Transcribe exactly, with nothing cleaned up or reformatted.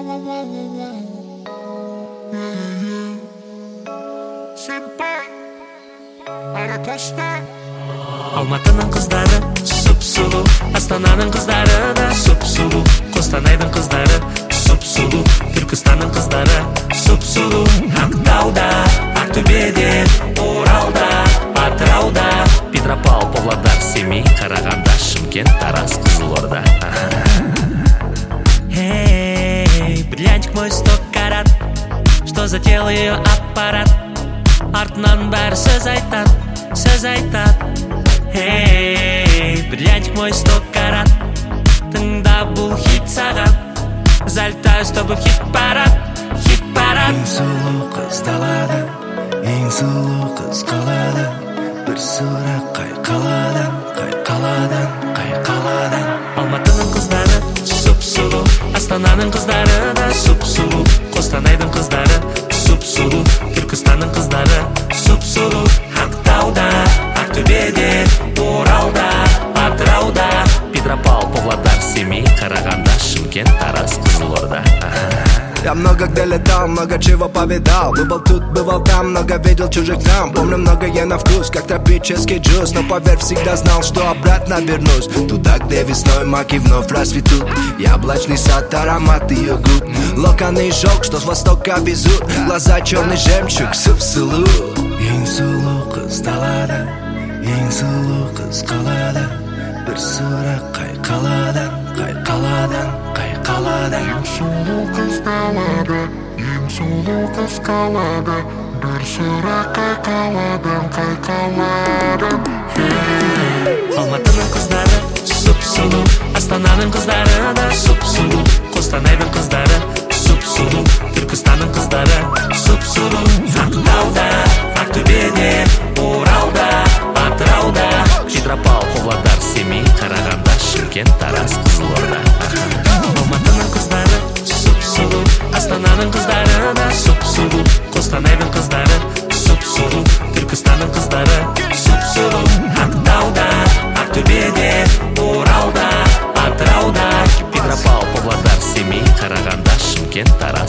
Алматының қыздары сұп-сұлу, Астананың қыздары да сұп-сұлу, Қостанайдың қыздары сұп-сұлу, Түркістанның қыздары сұп-сұлу. Ақтауда, Ақтөбеде, Оралда, Атырауда, Петропавл, Павлодар, Семей, Қарағанда, Шымкент, Тараз, Қызылорда. Эй, бриллиантик мой сто карат, что затеял ее аппарат, артынан бәрі сөз айтат, сөз айтат. Эй, бриллиантик мой сто карат, тыңда бұл хит саған, залетаю с тобой в хит-парад, хит-парад. Ең сұлу қыз далада, ең сұлу қыз қалада, бір сұрақ қай қаладан, қай қаладан, қай қаладан. Алматының қыздары сұп-сұлу, Астананың қыздары да сұп-сұлу, Қостанайдың қыздары сұп-сұлу, Түркістанның қыздары сұп-сұлу. Ақтауда, Ақтөбеде, Оралда, Атырауда, Петропавл, Павлодар, Семей, Қарағанда, Шымкент, Тараз, Қызылорда. Я много где летал, много чего повидал. Бывал тут, бывал там, много видел чужих дам. Помню многое на вкус, как тропический джус. Но поверь, всегда знал, что обратно вернусь туда, где весной маки вновь расцветут. Яблочный сад, аромат ее губ, локоны и шелк, что с востока везут. Глаза черный жемчуг, сұп-сұлу. Ең сұлу қыз далада, ең сұлу қыз қалада, бір сұрақ қай қаладан, қай қаладан, қай қаладан. Ең сұлу қыз далада, ең сұлу қыз қалада, бір сұрақ қай қаладан, қай қаладан. Алматының қыздары сұп-сұлу, Астананың қыздары да сұп-сұлу, Қостанайдың қыздары сұп-сұлу, Түркістанның қыздары сұп-сұлу. Ақтауда, Ақтөбеде, Оралда, Атырауда, Петропавл, Павлодар, Семей, Қарағанда, Шымкент, Тараз, Қызылорда. Алматының қыздары сұп-сұлу, Астананың қыздары да сұп-сұлу, Қостанайдың қыздары сұп-сұлу, Түркістанның қыздары сұп-сұлу. Ақтауда, Ақтөбеде, Оралда, Атырауда, Петропавл, Павлодар, Семей, Қарағанда, Шымкент, Тараз.